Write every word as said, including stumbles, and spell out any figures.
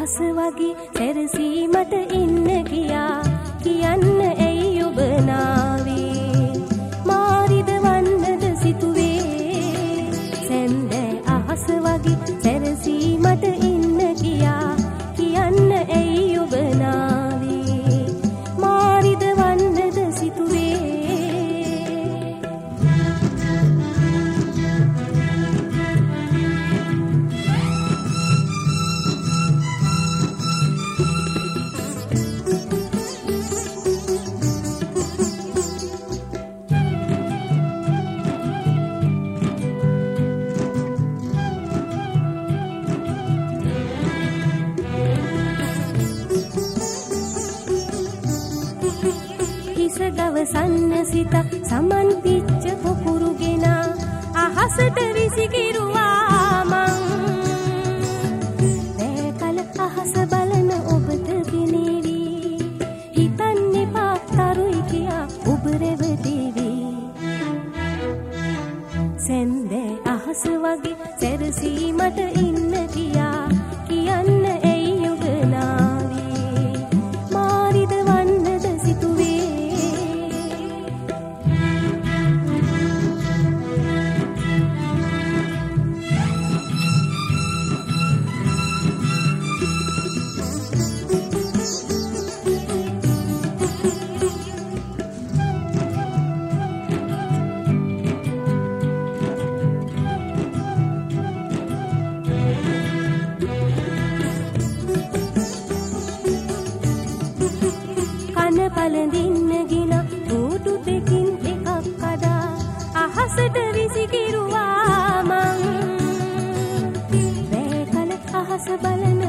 අහස වගේ සැරසීමට ඉන්න ගියා කියන්න ඇයි ඔබ නාවේ මාරිද වන්නද සිතුවේ සැන්දෑ අහස වගේ සැරසීමට ඉන්න ගියා කියන්න ඇයි ඔබ නාවේ මාරිද වන්නද සිතුවේ දවසන්න සිත සමන් පිච්ච පොකුරුගෙන අහසට විසිකිරුවා මං දැකල අහස බලන ඔබට ගෙනේවි හිතන්නේ පාතරුයි කියා ඔබ රැවටෙවි සැන්දෑ අහස වගේ සැරසීමට ඉන්න ගියා කියන්න ඇයි ඔබ නාවේ මාරිද වන්නද සිතුවේ පළඳින්න ගින ඌටු දෙකින් එකක් කඩා අහසට විසිකිරුවා මං වැකල අහස බලන